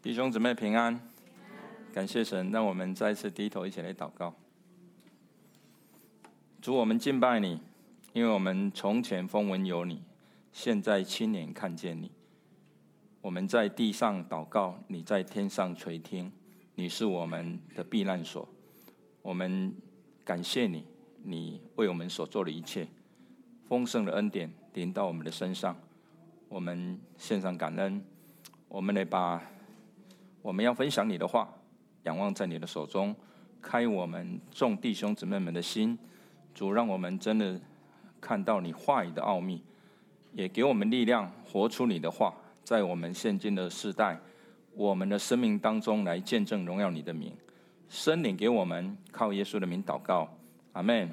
弟兄姊妹平安，感谢神，让我们再次低头一起来祷告。主，我们敬拜你，因为我们从前风闻有你，现在亲眼看见你。我们在地上祷告，你在天上垂听，你是我们的避难所。我们感谢你，你为我们所做的一切，丰盛的恩典临到我们的身上，我们献上感恩。我们来把我们要分享你的话，仰望在你的手中，开我们众弟兄姊妹们的心。主，让我们真的看到你话语的奥秘，也给我们力量，活出你的话，在我们现今的世代，我们的生命当中来见证荣耀你的名。圣灵给我们，靠耶稣的名祷告，阿们。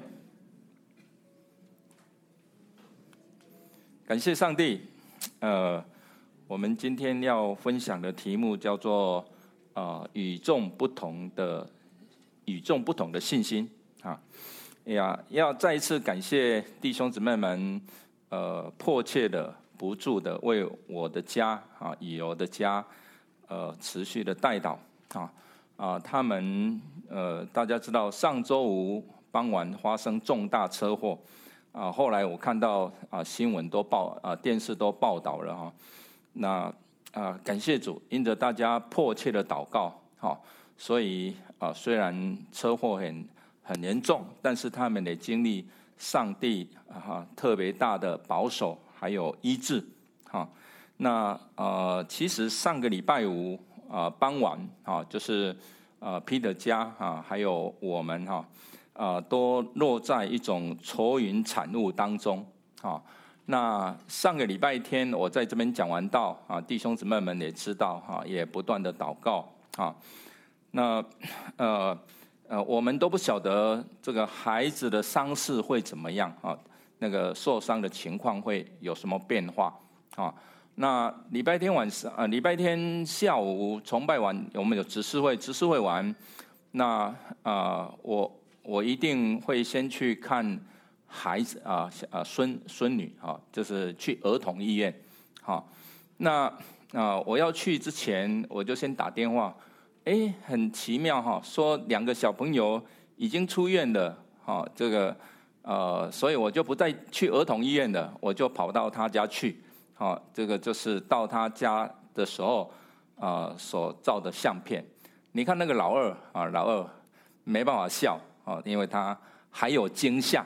感谢上帝。我们今天要分享的题目叫做与众不同的信心啊。要再一次感谢弟兄姊妹们迫切的不住的为我的家以柔的家持续的代祷他们大家知道上周五傍晚发生重大车祸后来我看到新闻都电视都报道了那感谢主，因着大家迫切的祷告所以虽然车祸很严重，但是他们也经历上帝特别大的保守还有医治那其实上个礼拜五傍晚就是Peter 家还有我们都落在一种愁云惨雾当中那上个礼拜天我在这边讲完道弟兄姊妹们也知道也不断的祷告那我们都不晓得这个孩子的伤势会怎么样那个受伤的情况会有什么变化那礼拜天下午崇拜完，我们有执事会完，那我一定会先去看孩子孙女就是去儿童医院那我要去之前我就先打电话很奇妙说2个小朋友已经出院了这个所以我就不再去儿童医院了，我就跑到他家去这个就是到他家的时候所照的相片。你看那个老二没办法笑因为他还有惊吓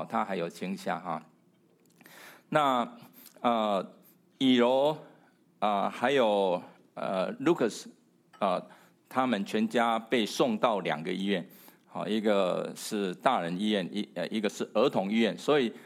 那以柔还有Lucas他们全家被送到2个医院一个是大人医院一个是儿童医院，所以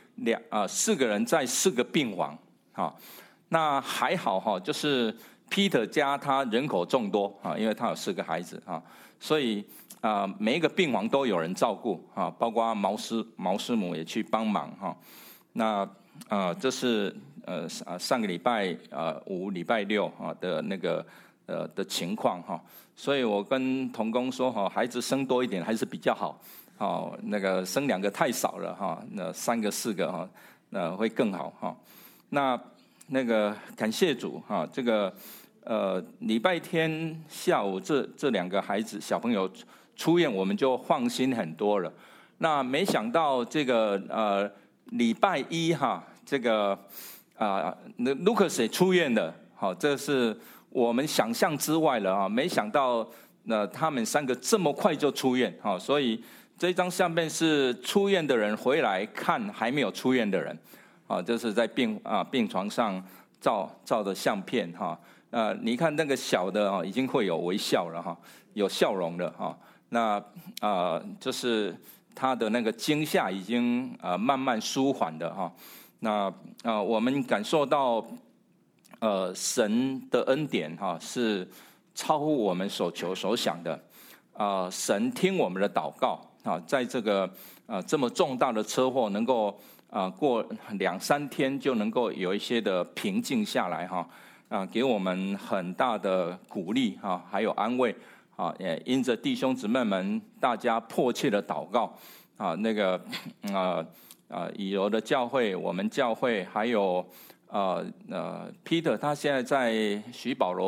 4个人在4个病房那还好就是 Peter 家他人口众多因为他有4个孩子所以每一个病房都有人照顾包括毛师母也去帮忙那这是上个礼拜5礼拜6的那个的情况所以我跟同工说孩子生多一点还是比较好那个生2个太少了那3个4个那会更好那个感谢主这个礼拜天下午这2个孩子小朋友出院，我们就放心很多了。那没想到这个礼拜一这个那 Lucas 也出院了这是我们想象之外了没想到他们3个这么快就出院所以这张相片是出院的人回来看还没有出院的人这是在病床上照的相片你看那个小的已经会有微笑了有笑容了那就是他的那个惊吓已经慢慢舒缓的那我们感受到神的恩典是超乎我们所求所想的神听我们的祷告在这个这么重大的车祸能够过2-3天就能够有一些的平静下来给我们很大的鼓励还有安慰也因着弟兄姊妹们大家迫切的祷告那个以柔的教会我们教会还有Peter 他现在在徐保柔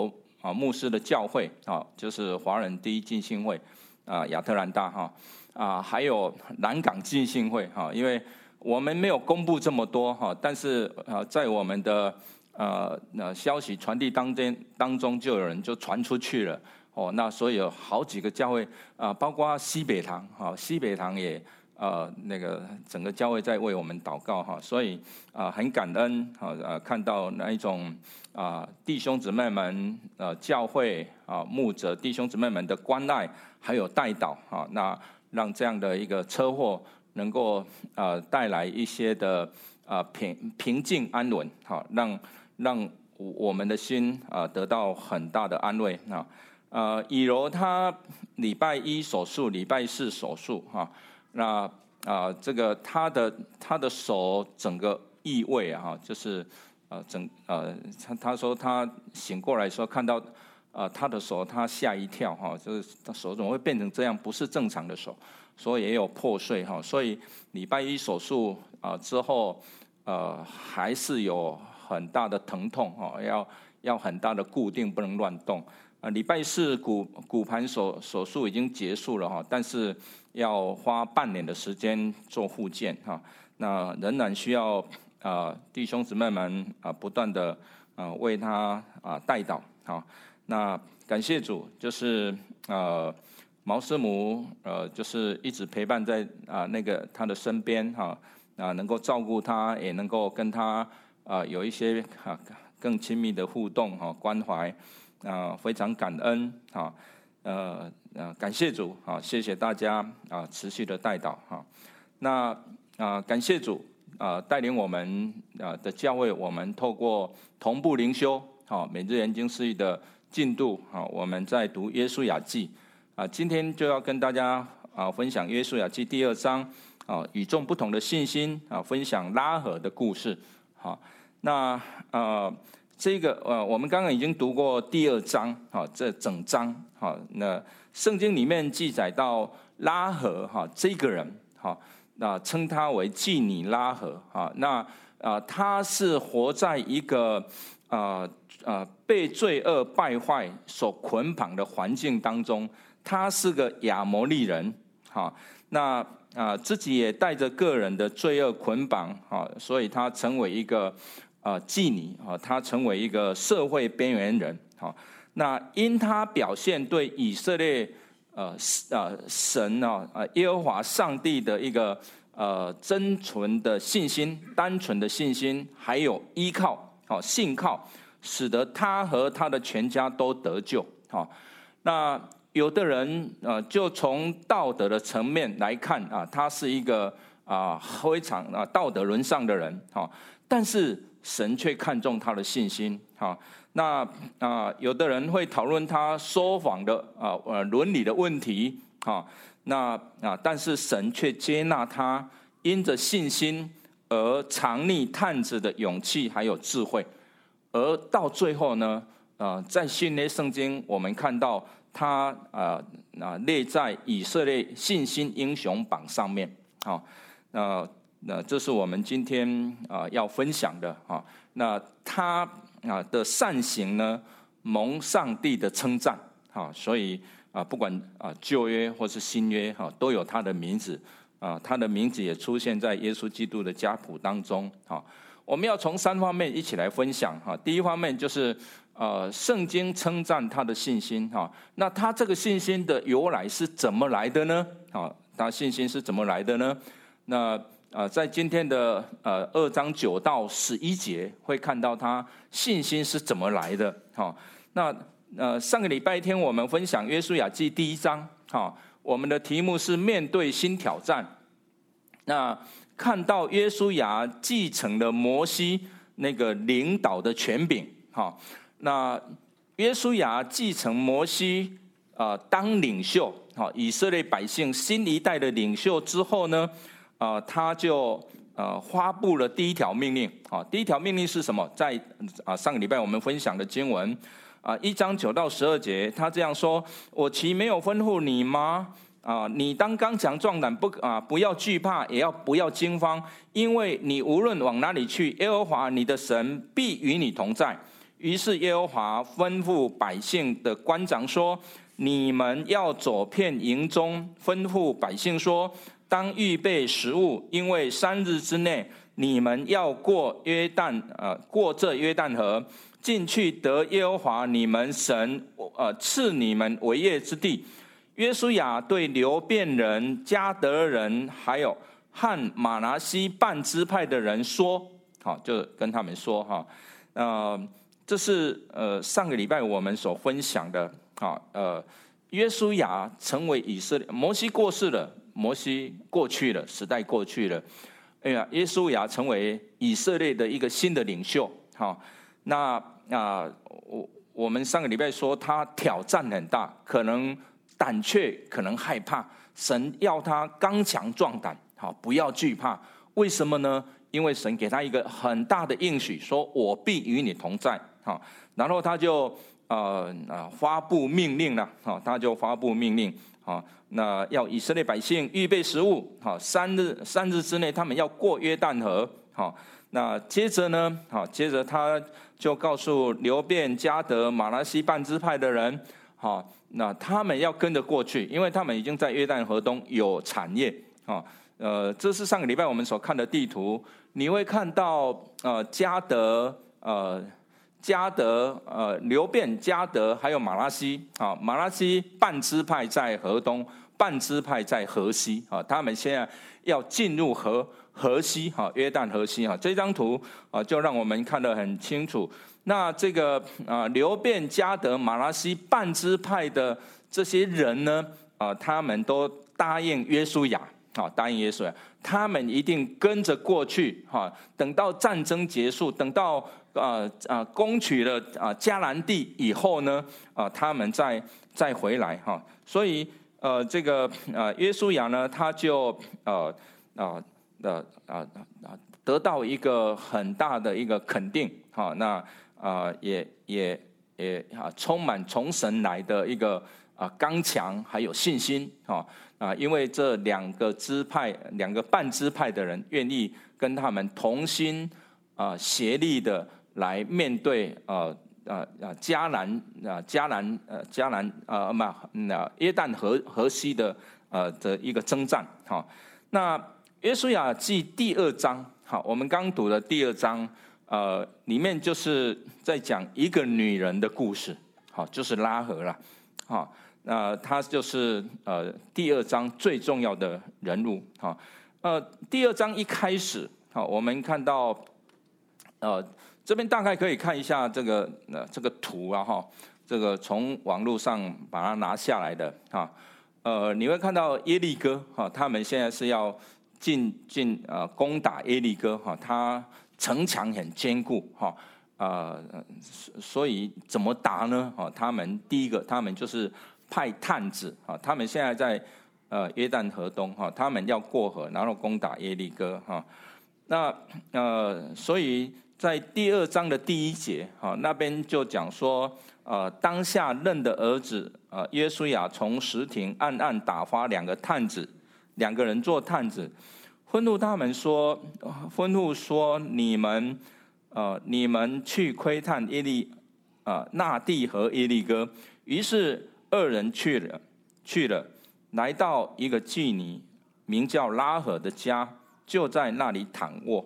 牧师的教会就是华人第一浸信会亚特兰大还有南港浸信会因为我们没有公布这么多但是在我们的消息传递当中就有人就传出去了那所以有好几个教会包括西北堂西北堂也那个整个教会在为我们祷告所以很感恩看到那一种弟兄姊妹们教会牧者弟兄姊妹们的关爱还有代祷那让这样的一个车祸能够带来一些的平静安稳让我们的心得到很大的安慰以柔他礼拜1手术礼拜4手术那这个他的手整个异位就是他说他醒过来的时候看到他的手他吓一跳就是他手怎么会变成这样，不是正常的手，所以也有破碎所以礼拜1手术之后还是有很大的疼痛要很大的固定，不能乱动礼拜4骨盘手术已经结束了但是要花半年的时间做复健那仍然需要弟兄姊妹们不断的为他代祷那感谢主，就是毛师母就是一直陪伴在那个他的身边能够照顾他，也能够跟他有一些更亲密的互动关怀非常感恩感谢主谢谢大家持续的代祷那感谢主带领我们的教会，我们透过同步灵修每日研经释义的进度我们在读约书亚记今天就要跟大家分享约书亚记第2章与众不同的信心分享拉合的故事那这个我们刚刚已经读过第2章这整章那圣经里面记载到拉合这个人那称他为妓女拉合那他是活在一个被罪恶败坏所捆绑的环境当中，他是个亚摩利人那自己也带着个人的罪恶捆绑所以他成为一个妓女他成为一个社会边缘人那因他表现对以色列神耶和华上帝的一个真纯的信心，单纯的信心，还有依靠信靠，使得他和他的全家都得救那有的人就从道德的层面来看他是一个非常道德沦丧的人但是神却看重他的信心那有的人会讨论他说谎的伦理的问题那但是神却接纳他因着信心而藏匿探子的勇气还有智慧，而到最后呢在新约圣经我们看到他列在以色列信心英雄榜上面那这是我们今天要分享的那他的善行呢蒙上帝的称赞所以不管旧约或是新约都有他的名字他的名字也出现在耶稣基督的家谱当中我们要从3方面一起来分享第一方面就是圣经称赞他的信心那他这个信心的由来是怎么来的呢他信心是怎么来的呢那在今天的2章9到11节会看到他信心是怎么来的那上个礼拜天我们分享约书亚记第1章我们的题目是面对新挑战那看到约书亚继承了摩西那个领导的权柄那约书亚继承摩西当领袖以色列百姓新一代的领袖之后呢他就发布了第1条命令第1条命令是什么？在上个礼拜我们分享的经文1章9到12节他这样说，我岂没有吩咐你吗你当刚强壮胆不要惧怕，也不要惊慌，因为你无论往哪里去，耶和华你的神必与你同在， 于是耶和华吩咐百姓的官长说：你们要走遍营中，吩咐百姓说，当预备食物，因为3日之内你们要过这约旦河，进去得耶和华你们神赐你们为业之地。约书亚对流便人、迦得人，还有和马拿西半支派的人说，好，就跟他们说哈，这是上个礼拜我们所分享的，约书亚成为以色列，摩西过世了，摩西过去了，时代过去了，约书亚成为以色列的一个新的领袖，好，那我们上个礼拜说他挑战很大，可能胆怯，可能害怕，神要他刚强壮胆，好，不要惧怕。为什么呢？因为神给他一个很大的应许，说我必与你同在，好，然后他就发布命令了，好，他就发布命令，好，那要以色列百姓预备食物，好，3日之内他们要过约旦河，好，那接着呢，好，接着他就告诉流便、迦得、马拿西半支派的人，好，那他们要跟着过去，因为他们已经在约旦河东有产业，好，这是上个礼拜我们所看的地图，你会看到迦得、流便、迦得还有马拿西，马拿西半支派在河东，半支派在河西，他们现在要进入河西，约旦河西，这张图就让我们看得很清楚。那这个流便、迦得、马拿西半支派的这些人呢，他们都答应约书亚，答应约书亚，他们一定跟着过去，等到战争结束，等到攻取了迦南地以后呢，他们再回来，所以这个约书亚呢，他就得到一个很大的一个肯定，那也充满从神来的一个刚强还有信心，因为这2个支派、2个半支派的人愿意跟他们同心协力的来面对迦南约旦河西的一个征战，那约书亚记第2章，我们刚读的第2章，里面就是在讲一个女人的故事，就是拉合了，她就是第2章最重要的人物，第2章一开始，我们看到这边大概可以看一下这个图啊，这个从网络上把它拿下来的，你会看到耶利哥，他们现在是要进攻打耶利哥，他城墙很坚固，所以怎么打呢？他们第一个，他们就是派探子，他们现在在约旦河东，他们要过河，然后攻打耶利哥，那所以在第2章的第1节，那边就讲说，当下嫩的儿子约书亚从石亭暗暗打发2个探子，2个人做探子，吩咐他们说，你们去窥探那地和耶利哥。于是2人去了，来到一个妓女名叫拉合的家，就在那里躺卧。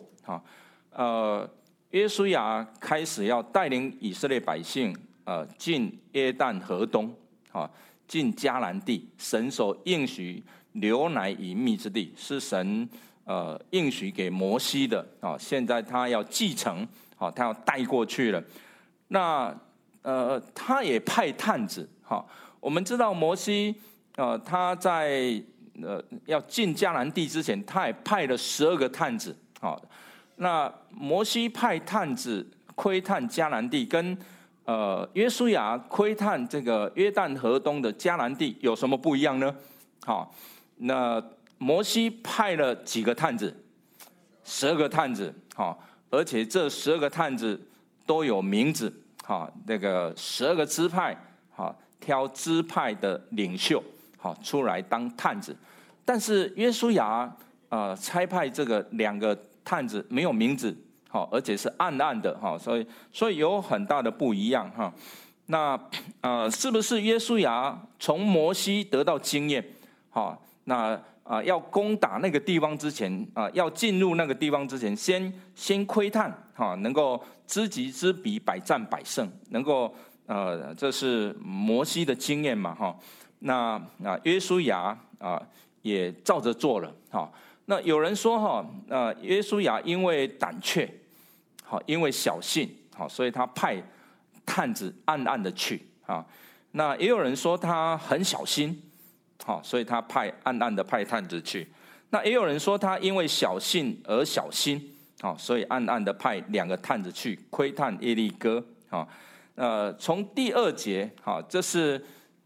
约书亚开始要带领以色列百姓进约旦河东，进迦南地，神所应许流奶与蜜之地，是神应许给摩西的，现在他要继承，他要带过去了。那他也派探子，我们知道摩西他在要进迦南地之前，他也派了12个探子，那摩西派探子窥探迦南地，跟约书亚窥探这个约旦河东的迦南地有什么不一样呢？那摩西派了几个探子？12个探子，而且这12个探子都有名字，那个12个支派，挑支派的领袖，出来当探子。但是约书亚差派这个2个探子没有名字， 而且是暗暗的，所以有很大的不一样哈。那是不是约书亚从摩西得到经验？那要攻打那个地方之前要进入那个地方之前，先窥探能够知己知彼，百战百胜，能够这是摩西的经验嘛那约书亚也照着做了那有人说约书亚因为胆怯因为小信所以他派探子暗暗的去那也有人说他很小心所以他暗暗的派探子去。那也有人说他因为小信而小心所以暗暗的派2个探子去窥探耶利哥从第2节这是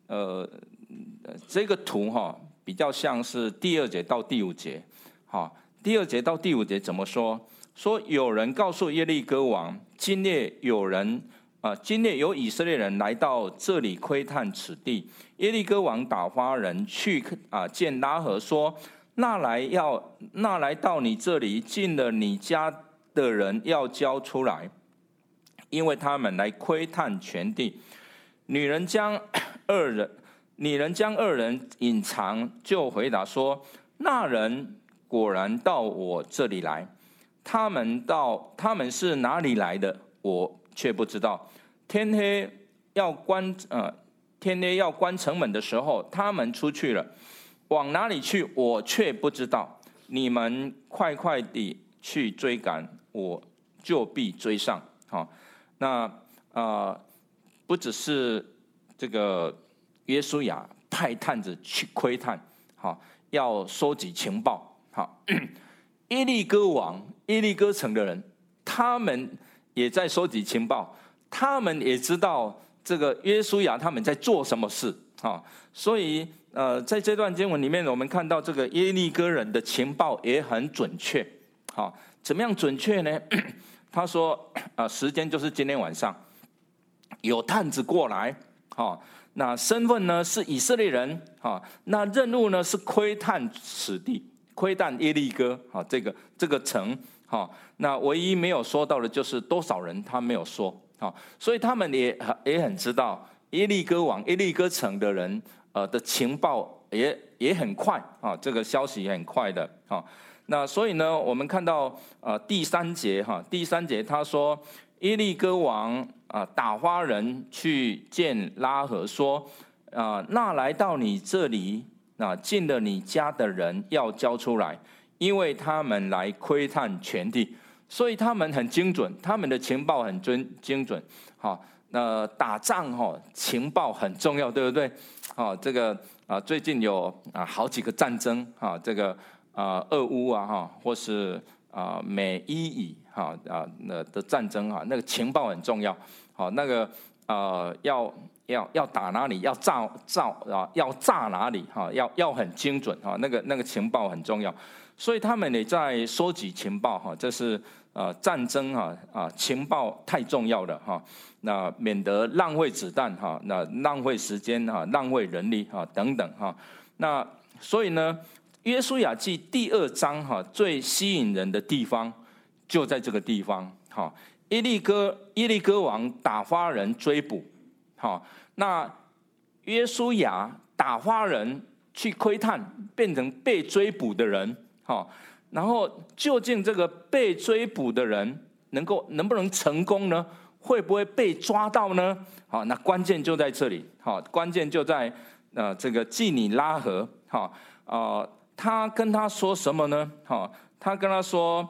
这个图比较像是第2节到第5节第2节到第5节怎么说？说有人告诉耶利哥王，今夜有以色列人来到这里窥探此地。耶利哥王打发人去见拉合，说那来到你这里进了你家的人要交出来，因为他们来窥探全地。女人将二人隐藏，就回答说：那人果然到我这里来，他们是哪里来的，我却不知道。天黑要关城门的时候，他们出去了，往哪里去，我却不知道。你们快地去追赶，我就必追上。那不只是这个约书亚派探子去窥探，要收集情报。耶利哥王、耶利哥城的人，他们也在收集情报，他们也知道这个约书亚他们在做什么事所以在这段经文里面，我们看到这个耶利哥人的情报也很准确。怎么样准确呢？他说时间就是今天晚上，有探子过来那身份呢是以色列人那任务呢是窥探此地，窥探耶利哥这个城那唯一没有说到的就是多少人，他没有说所以他们也很知道耶利哥王、耶利哥城的人的情报也很快这个消息也很快的那所以呢，我们看到第3节他说耶利哥王打发人去见拉合，说那来到你这里进了你家的人要交出来，因为他们来窥探全地。所以他们很精准，他们的情报很精准那打仗情报很重要，对不对这个最近有好几个战争这个俄乌或是美伊以的战争那个情报很重要那个要打哪里，要炸哪里要很精准那个情报很重要。所以他们也在收集情报这是战争情报太重要了那免得浪费子弹那浪费时间浪费人力等等那所以呢，约书亚记第2章最吸引人的地方就在这个地方耶利哥王打发人追捕那约书亚打发人去窥探，变成被追捕的人然后究竟这个被追捕的人能不能成功呢？会不会被抓到呢？那关键就在这里关键就在这个基尼拉合他跟他说什么呢？他跟他说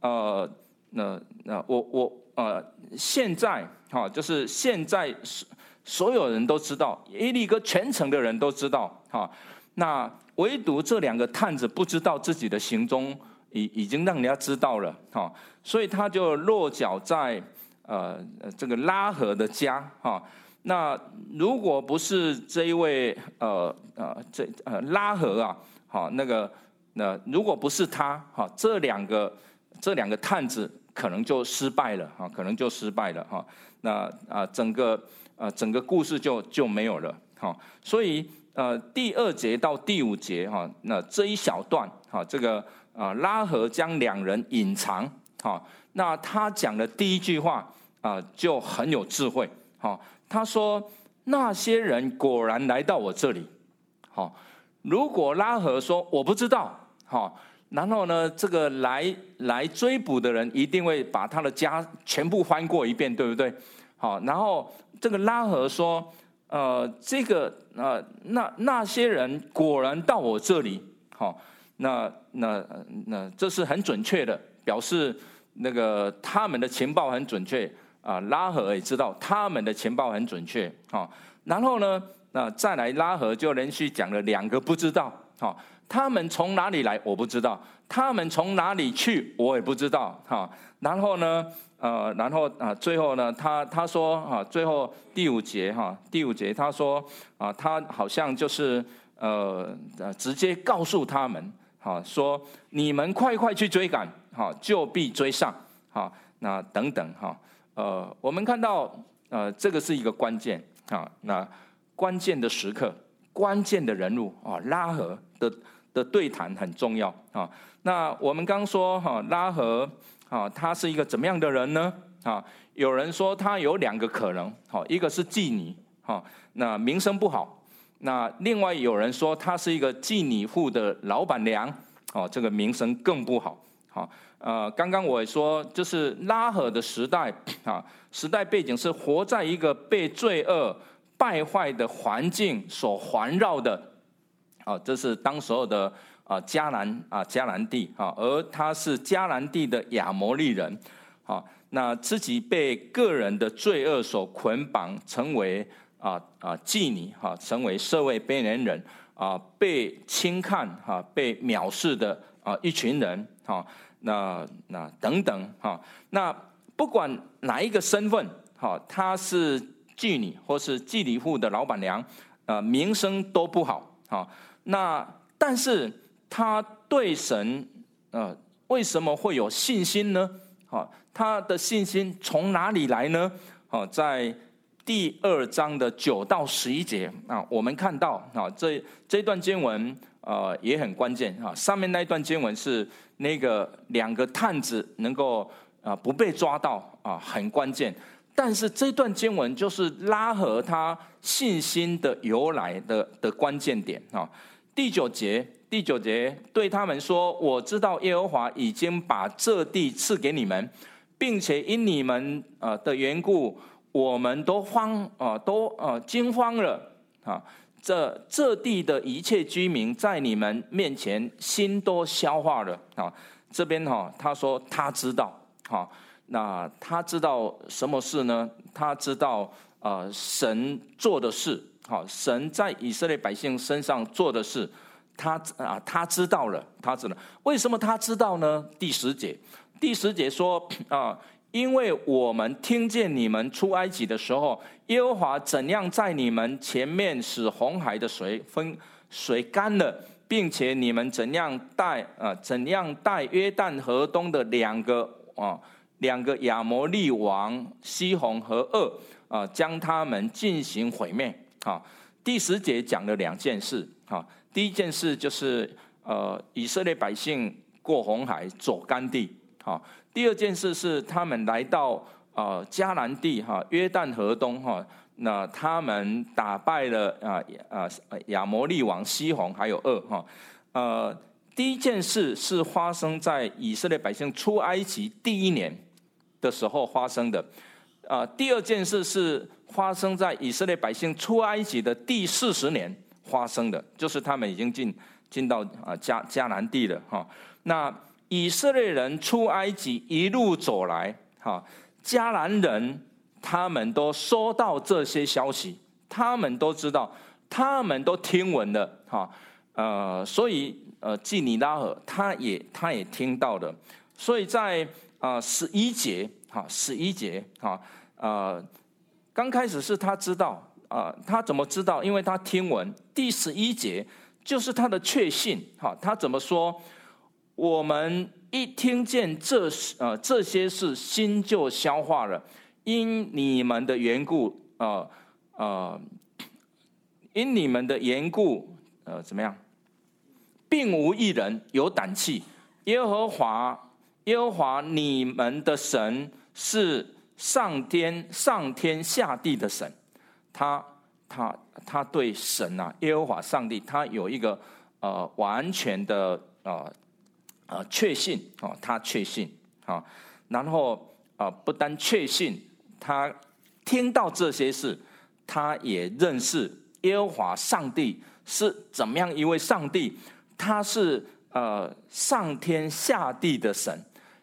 现在就是现在所有人都知道，耶利哥全城的人都知道那唯独这2个探子不知道自己的行踪已经让人家知道了所以他就落脚在这个拉合的家那如果不是这一位拉合如果不是他这两个探子可能就失败了那整个故事就没有了所以第2节到第5节那这一小段这个拉合将2人隐藏那他讲的第一句话就很有智慧。他说那些人果然来到我这里。如果拉合说我不知道，然后呢，这个来追捕的人一定会把他的家全部翻过一遍，对不对？然后这个拉合说，那些人果然到我这里，那这是很准确的，表示那个他们的情报很准确拉合也知道他们的情报很准确。然后呢，再来拉合就连续讲了2个不知道。他们从哪里来我不知道，他们从哪里去我也不知道。然后呢，最后呢，他说最后第五节他说他好像就是直接告诉他们说你们快去追赶，就必追上。那等等我们看到这个是一个关键那关键的时刻，关键的人物拉合的对谈很重要那我们刚说拉合他是一个怎么样的人呢？有人说他有2个可能，一个是妓女那名声不好，那另外有人说他是一个妓女户的老板娘这个名声更不好。刚刚我也说，就是拉合的时代时代背景是活在一个被罪恶败坏的环境所环绕的这是当时候的迦南地而他是迦南地的亚摩利人那自己被个人的罪恶所捆绑，成为妓女成为社会边缘人被轻看被藐视的一群人那等等那不管哪一个身份他是妓女或是妓女户的老板娘名声都不好那但是他对神为什么会有信心呢？他的信心从哪里来呢？在第2章的9到11节我们看到这段经文也很关键上面那一段经文是那个2个探子能够不被抓到很关键，但是这段经文就是拉合他信心的由来的关键点第9节对他们说，我知道耶和华已经把这地赐给你们，并且因你们的缘故我们都惊慌了这地的一切居民在你们面前心都消化了这边他说他知道那他知道什么事呢？他知道神做的事神在以色列百姓身上做的事他知道了。为什么他知道呢？第10节说因为我们听见你们出埃及的时候，耶和华怎样在你们前面使红海的水干了，并且你们怎样带约旦河东的两个亚摩利王西宏和噩将他们进行毁灭第10节讲了2件事第一件事就是以色列百姓过红海走干地第2件事是他们来到迦南地约旦河东那他们打败了亚摩利王西宏还有噩第一件事是发生在以色列百姓出埃及第1年的时候发生的第2件事是发生在以色列百姓出埃及的第40年发生的，就是他们已经进到迦南地了那以色列人出埃及一路走来迦南人他们都收到这些消息，他们都知道，他们都听闻了所以妓女拉合他也听到了，所以在11节刚开始是他知道他怎么知道？因为他听闻。第11节就是他的确信他怎么说？我们一听见这些事，心就消化了，因你们的缘故因你们的缘故怎么样？并无一人有胆气。耶和华耶和华你们的神是上天下地的神。他对神啊，耶和华上帝，他有一个完全的确信他确信然后不单确信，他听到这些事，他也认识耶和华上帝是怎么样一位上帝，他是上天下地的神。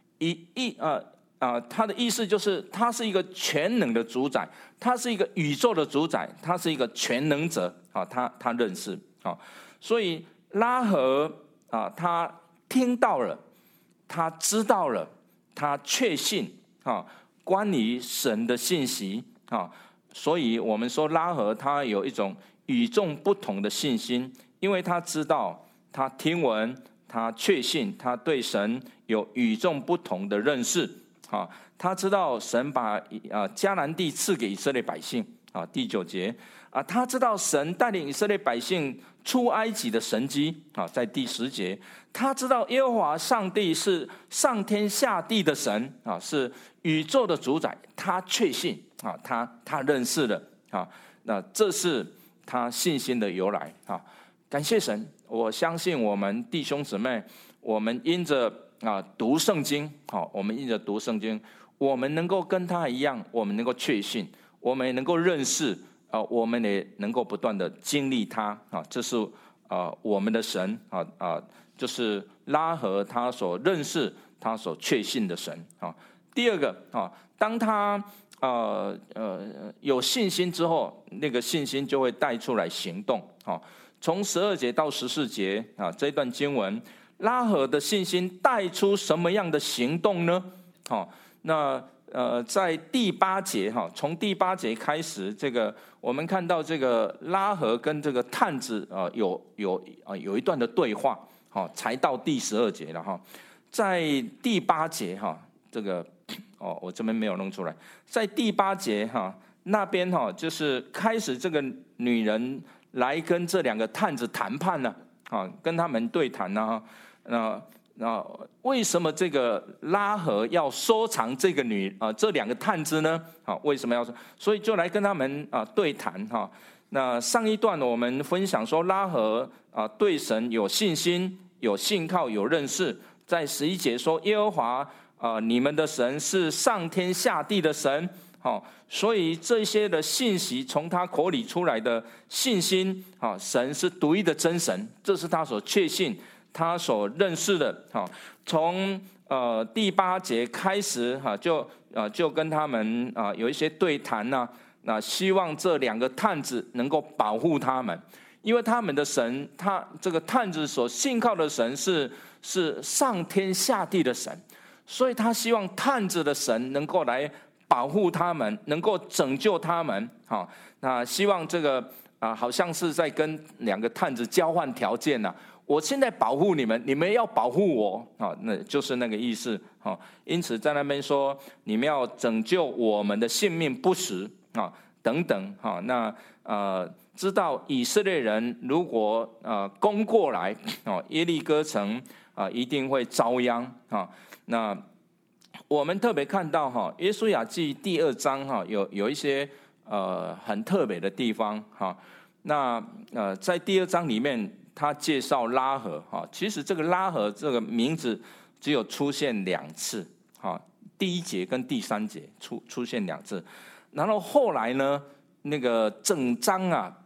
他的意思就是他是一个全能的主宰，他是一个宇宙的主宰，他是一个全能者他认识所以拉合他听到了，他知道了，他确信关于神的信息所以我们说拉合他有一种与众不同的信心，因为他知道，他听闻，他确信，他对神有与众不同的认识他知道神把迦南地赐给以色列百姓第9节他知道神带领以色列百姓出埃及的神迹在第10节，他知道耶和华上帝是上天下地的神是宇宙的主宰，他确信他认识了那这是他信心的由来感谢神，我相信我们弟兄姊妹，我们因着读圣经我们因着读圣经，我们能够跟他一样，我们能够确信，我们也能够认识我们也能够不断的经历他这是我们的神就是拉合他所认识，他所确信的神第二个当他有信心之后，那个信心就会带出来行动从12节到14节这一段经文，拉合的信心带出什么样的行动呢那在第8节从第8节开始，这个我们看到这个拉合跟这个探子有一段的对话才到第12节了在第8节这个我这边没有弄出来，在第8节那边就是开始这个女人来跟这2个探子谈判了跟他们对谈那为什么这个拉合要收藏这个这2个探子呢为什么要？所以就来跟他们对谈那上一段我们分享说，拉合对神有信心，有信靠，有认识。在11节说，耶和华你们的神是上天下地的神所以这些的信息从他口里出来的信心神是独一的真神，这是他所确信，他所认识的从第8节开始就跟他们有一些对谈那希望这2个探子能够保护他们，因为他们的神，他这个探子所信靠的神是上天下地的神，所以他希望探子的神能够来保护他们，能够拯救他们那希望这个好像是在跟2个探子交换条件我现在保护你们，你们要保护我那就是那个意思因此在那边说，你们要拯救我们的性命不死等等那知道以色列人如果攻过来耶利哥城一定会遭殃那我们特别看到约书亚记第2章有一些很特别的地方那在第2章里面，他介绍拉合其实这个拉合这个名字只有出现2次第1节跟第3节出现2次，然后后来呢，那个整章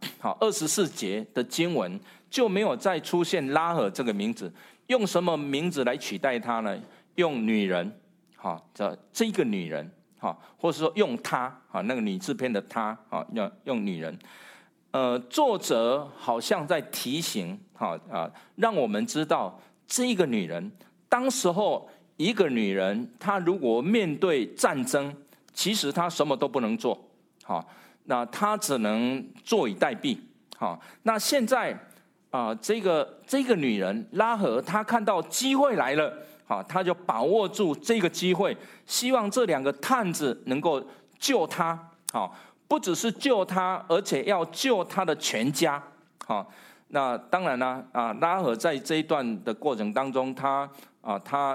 24节的经文就没有再出现拉合这个名字，用什么名字来取代它呢？用女人这个女人或者说用她那个女字边的她用女人作者好像在提醒让我们知道这个女人，当时候一个女人她如果面对战争，其实她什么都不能做那她只能坐以待毙那现在这个女人拉合，她看到机会来了她就把握住这个机会，希望这2个探子能够救她不只是救他，而且要救他的全家那当然拉合在这一段的过程当中，他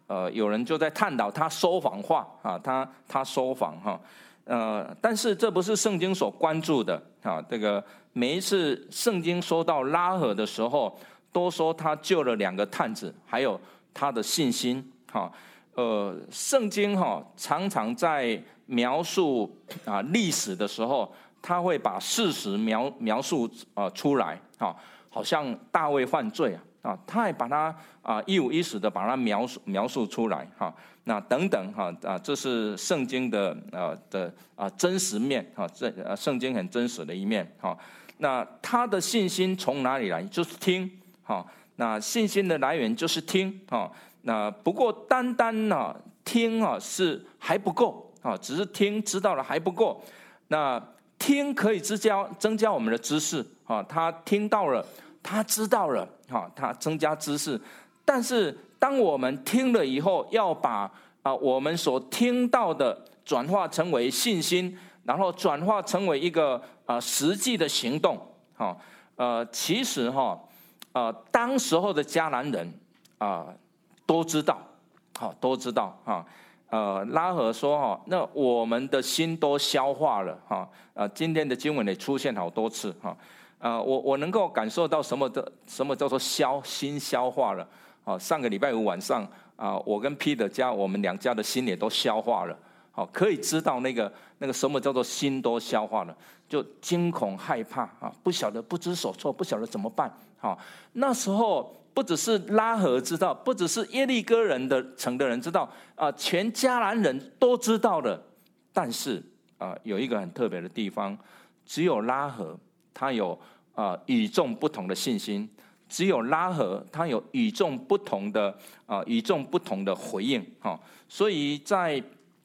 有人就在探讨他说谎话啊，他说谎哈，但是这不是圣经所关注的啊。这个每一次圣经说到拉合的时候，都说他救了2个探子，还有他的信心哈。圣经哈常常在描述历史的时候，他会把事实描述出来哈，好像大卫犯罪啊，他也把它一五一十的把它描述出来哈。那等等哈这是圣经的真实面哈，圣经很真实的一面哈。那他的信心从哪里来？就是听哈。那信心的来源就是听哈。那不过单听是还不够啊，只是听知道了还不够。那听可以增加我们的知识啊，他听到了，他知道了啊，他增加知识。但是当我们听了以后，要把我们所听到的转化成为信心，然后转化成为一个实际的行动。其实当时候的迦南人都知道，都知道哈。拉合说那我们的心都消化了哈。今天的经文也出现好多次哈。我能够感受到什么叫做心消化了。上个礼拜五晚上我跟 Peter 家我们2家的心也都消化了。可以知道那个什么叫做心都消化了，就惊恐害怕不知所措，不晓得怎么办。那时候不只是拉合知道，不只是耶利哥城的人知道全迦南人都知道了。但是有一个很特别的地方，只有拉合他有与众不同的信心，只有拉合他有与众不同的回应。所以在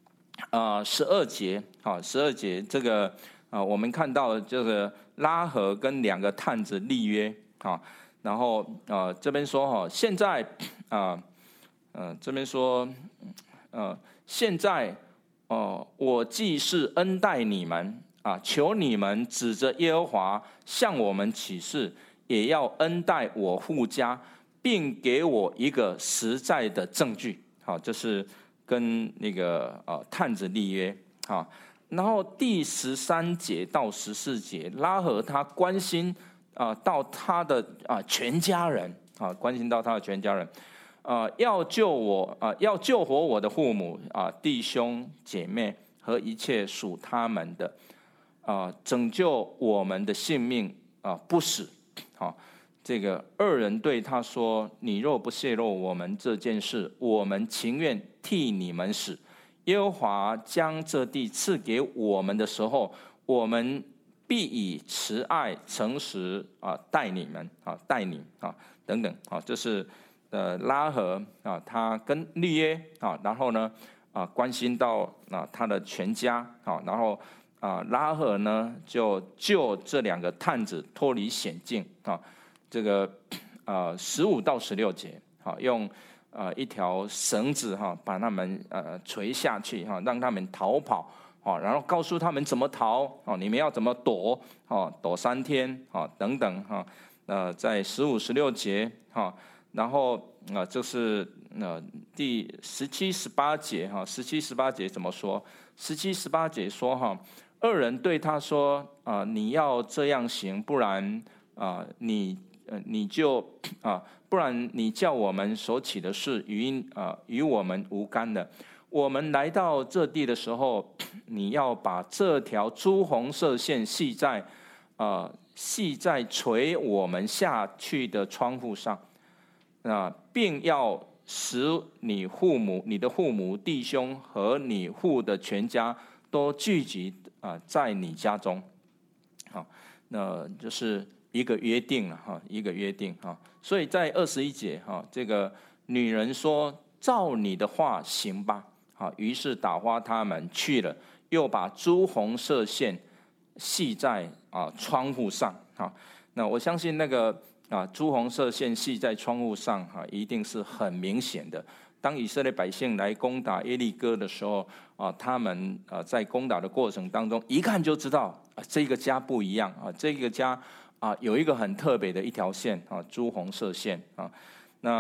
12节这个我们看到这个拉合跟2个探子立约然后这边说现在这边说现在我既是恩待你们求你们指着耶和华向我们起誓，也要恩待我父家，并给我一个实在的证据。这是跟那个探子立约然后第13节到14节，拉合他关心到他的全家人关心到他的全家人要救活我的父母弟兄姐妹和一切属他们的拯救我们的性命不死。这个2人对他说：你若不泄露我们这件事，我们情愿替你们死。耶和华将这地赐给我们的时候，我们必以慈爱诚实待你们待你等等这是拉合他跟立约然后呢关心到他的全家然后拉合呢就救这2个探子脱离险境这个15到16节用一条绳子把他们垂下去让他们逃跑然后告诉他们怎么逃你们要怎么躲躲3天等等在15、16节然后这是第17、18节17、18节怎么说？17、18节说2人对他说你要这样行，不然你就不然你叫我们所起的事与我们无干的。我们来到这地的时候，你要把这条朱红色线系在垂我们下去的窗户上并要使你的父母弟兄和你父的全家都聚集在你家中。那就是一个约定了一个约定所以在21节这个女人说：照你的话行吧。于是打发他们去了，又把朱红色线系在窗户上那我相信那个朱红色线系在窗户上一定是很明显的。当以色列百姓来攻打耶利哥的时候他们在攻打的过程当中，一看就知道这个家不一样这个家有一个很特别的一条线朱红色线那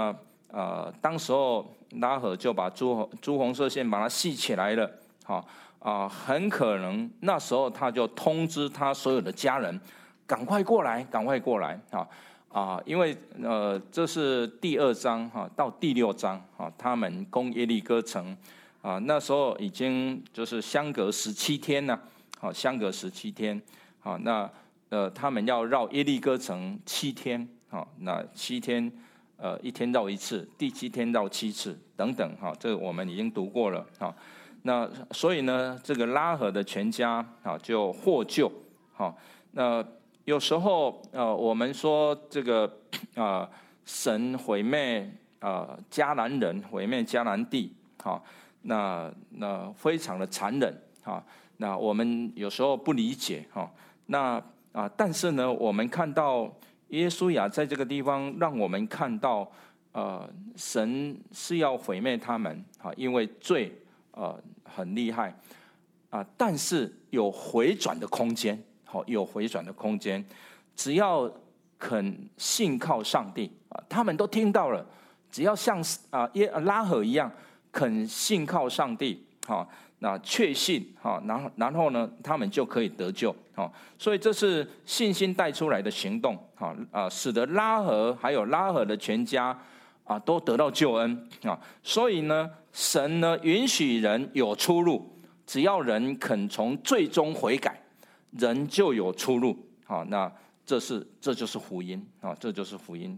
当时候拉合就把朱红色线把它系起来了，很可能那时候他就通知他所有的家人，赶快过来，赶快过来因为这是第2章到第6章他们攻耶利哥城那时候已经就是相隔17天了，相隔17天那他们要绕耶利哥城7天那7天1天绕1次，第7天绕7次等等这个我们已经读过了那所以呢，这个拉合的全家就获救那有时候我们说这个神毁灭迦南人，毁灭迦南地那非常的残忍那我们有时候不理解那但是呢，我们看到耶稣亚在这个地方让我们看到神是要毁灭他们因为罪很厉害但是有回转的空间有回转的空间，只要肯信靠上帝他们都听到了，只要像拉合一样肯信靠上帝那确信然后呢，他们就可以得救所以这是信心带出来的行动使得拉合还有拉合的全家都得到救恩所以呢，神呢允许人有出路，只要人肯从罪中悔改，人就有出路那这就是福音这就是福音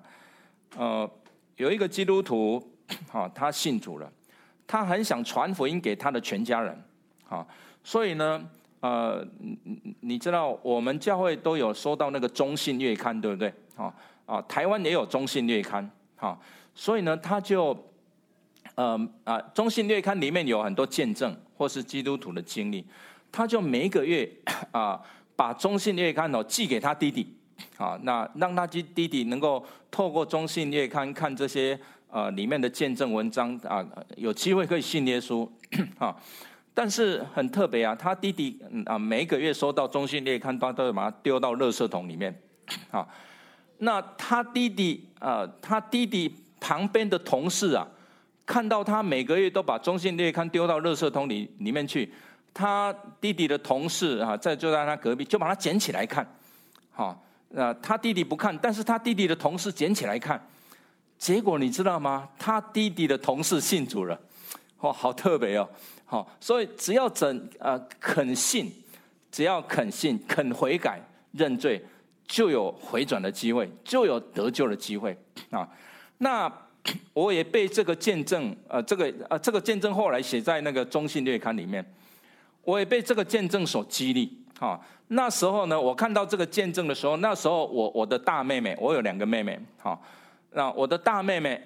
有一个基督徒他信主了，他很想传福音给他的全家人所以呢你知道我们教会都有收到那个中信月刊，对不对台湾也有中信月刊所以呢他就中信月刊里面有很多见证或是基督徒的经历，他就每一个月把中信月刊寄给他弟弟那让他弟弟能够透过中信月刊看这些里面的见证文章有机会可以信耶稣但是很特别他弟弟每一个月收到中信月刊都会把它丢到垃圾桶里面那他弟弟旁边的同事看到他每个月都把中信月刊丢到垃圾桶里面去，他弟弟的同事就在他隔壁就把他捡起来看他弟弟不看，但是他弟弟的同事捡起来看，结果你知道吗？他弟弟的同事信主了好特别所以只要肯信，只要肯信肯悔改认罪，就有回转的机会，就有得救的机会那我也被这个见证这个见证后来写在那个中信月刊里面，我也被这个见证所激励那时候呢，我看到这个见证的时候，那时候我的大妹妹，我有2个妹妹那我的大妹妹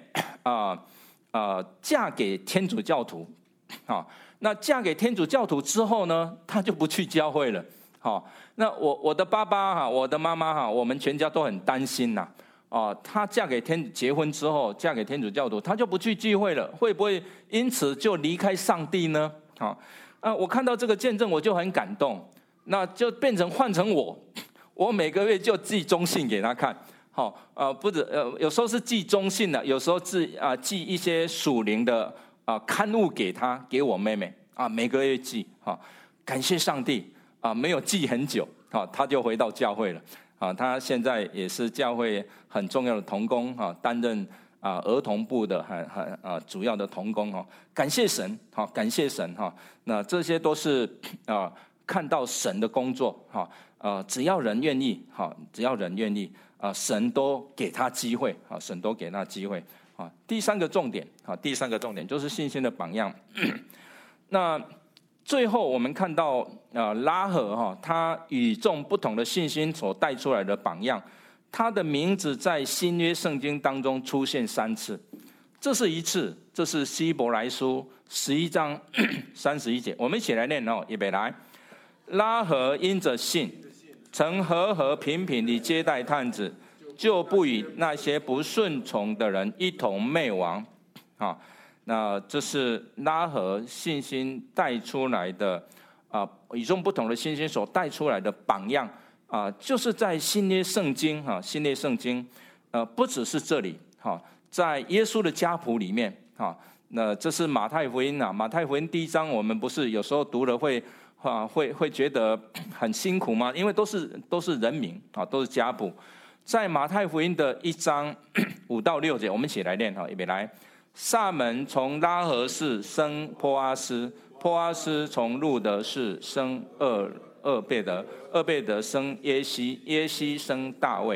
嫁给天主教徒那嫁给天主教徒之后呢，她就不去教会了那我的爸爸我的妈妈我们全家都很担心她结婚之后嫁给天主教徒，她就不去聚会了，会不会因此就离开上帝呢我看到这个见证我就很感动，那就变成换成我每个月就寄中信给她看不止有时候是寄中信的，有时候寄一些属灵的刊物给她，给我妹妹每个月寄感谢上帝没有寄很久她就回到教会了她现在也是教会很重要的同工担任儿童部的主要的同工感谢神感谢神那这些都是看到神的工作只要人愿意只要人愿意神都给他机会神都给他机会第三个重点就是信心的榜样那最后我们看到拉合他与众不同的信心所带出来的榜样，他的名字在新约圣经当中出现3次，这是一次，这是希伯来书11章31节，我们一起来念预备来。拉合因着信，曾和和平平地接待探子，就不与那些不顺从的人一同灭亡那这是拉合信心带出来的与众不同的信心所带出来的榜样就是在新约圣经新约圣经不只是这里在耶稣的家谱里面啊，那这是马太福音啊，马太福音第1章，我们不是有时候读了会觉得很辛苦吗？因为都是人名啊，都是家谱。在马太福音的1章5到6节，我们一起来念哈，预备来。撒门从拉合氏生波阿斯，波阿斯从路德氏生厄贝德，厄贝德生耶西，耶西生大卫。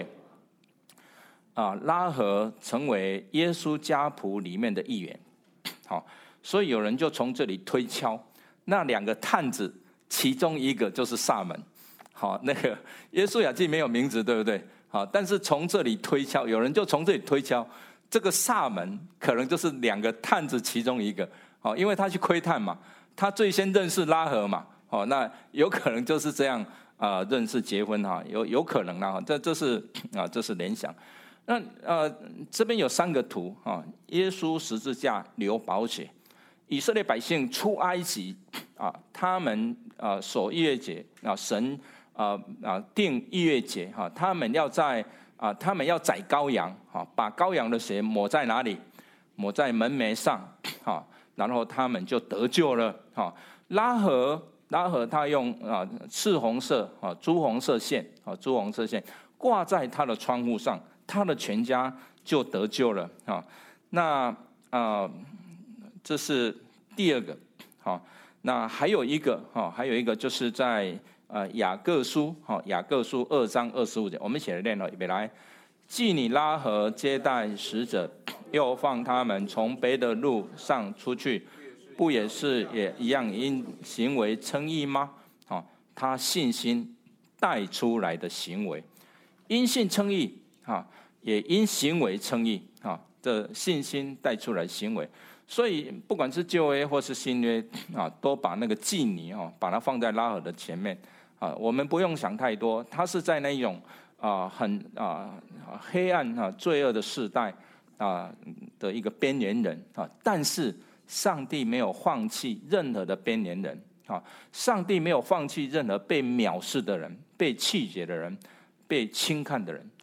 拉合成为耶稣家谱里面的一员。好，所以有人就从这里推敲，那2个探子，其中一个就是撒门。好，那个耶稣雅记没有名字，对不对？好，但是从这里推敲，有人就从这里推敲，这个撒门可能就是2个探子其中一个。好，因为他去窥探嘛，他最先认识拉合嘛。好，那有可能就是这样认识结婚哈，有可能啦。这是联想。那这边有3个图啊，耶稣十字架流宝血，以色列百姓出埃及啊，他们守逾越节啊，神定逾越节哈，他们要宰羔羊哈，把羔羊的血抹在哪里？抹在门楣上哈，然后他们就得救了哈。拉合他用赤红色朱红色线挂在他的窗户上，他的全家就得救了啊。那这是第2个好。那还有一个就是在雅各书2章25节，我们一起来念了，预备来。既你拉合接待使者，又放他们从别的路上出去，不也一样因行为称义吗？他信心带出来的行为，因信称义也因行为称义这信心带出来的行为。所以不管是旧约或是新约都把那个祭泥把它放在拉合的前面我们不用想太多，他是在那种很黑暗罪恶的世代的一个边缘人但是上帝没有放弃任何的边缘人上帝没有放弃任何被藐视的人、被弃绝的人、被轻看的人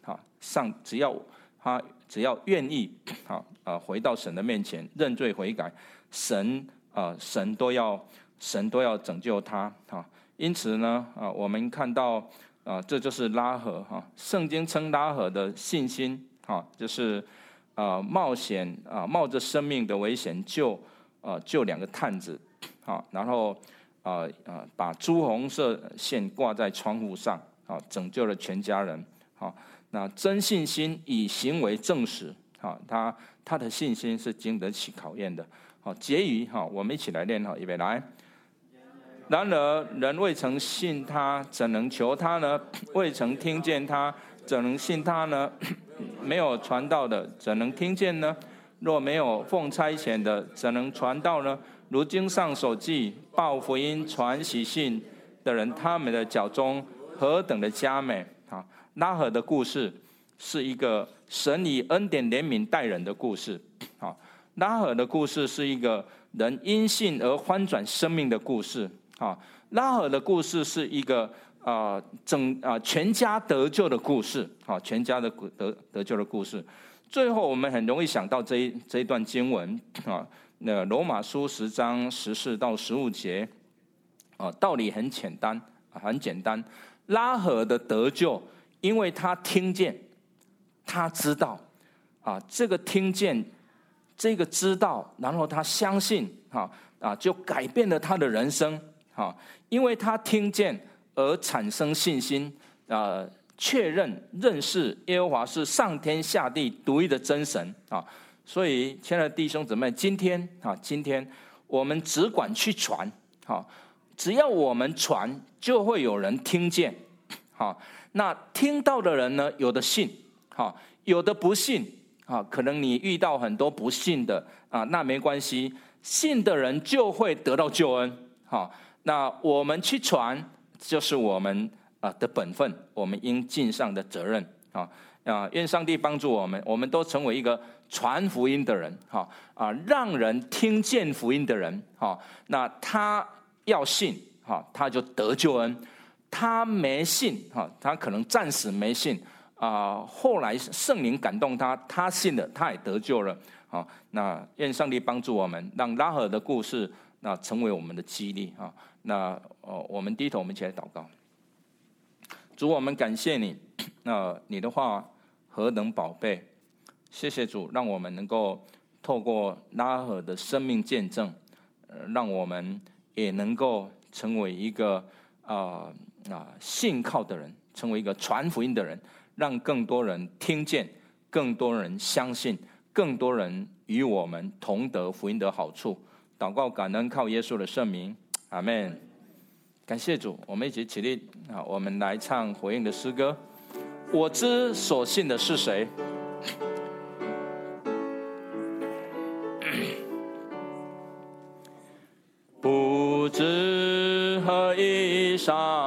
只要愿意回到神的面前认罪悔改，神都要拯救他因此呢我们看到这就是拉合圣经称拉合的信心就是冒着生命的危险救2个探子然后把朱红色线挂在窗户上拯救了全家人那真信心以行为证实他的信心是经得起考验的结语我们一起来念预备来。然而人未曾信他，怎能求他呢？未曾听见他，怎能信他呢？没有传道的，怎能听见呢？若没有奉差遣的，怎能传道呢？如经上所记，报福音传喜信的人，他们的脚中何等的佳美拉合的故事是一个神以恩典怜悯待人的故事拉合的故事是一个人因信而翻转生命的故事拉合的故事是一个全家得救的故事全家的得救的故事。最后我们很容易想到这一段经文那罗马书10章14到15节道理很简单拉合的得救，因为他听见，他知道这个听见，这个知道，然后他相信就改变了他的人生因为他听见而产生信心确认识耶和华是上天下地独一的真神所以亲爱的弟兄姊妹，今天我们只管去传只要我们传，就会有人听见那听到的人呢，有的信有的不信可能你遇到很多不信的那没关系，信的人就会得到救恩那我们去传就是我们的本分，我们应尽上的责任愿上帝帮助我们都成为一个传福音的人让人听见福音的人那他要信他就得救恩，他没信他可能暂时没信后来圣灵感动他，他信了，他也得救了。好，那愿上帝帮助我们，让拉合尔的故事那成为我们的激励啊。那我们低头，我们一起来祷告。主，我们感谢你，你的话何等宝贝，谢谢主，让我们能够透过拉合尔的生命见证，让我们也能够成为一个信靠的人，成为一个传福音的人，让更多人听见，更多人相信，更多人与我们同得福音的好处。祷告感恩，靠耶稣的圣名，阿们。感谢主，我们一起起立，我们来唱回应的诗歌。我知所信的是谁？不知何以上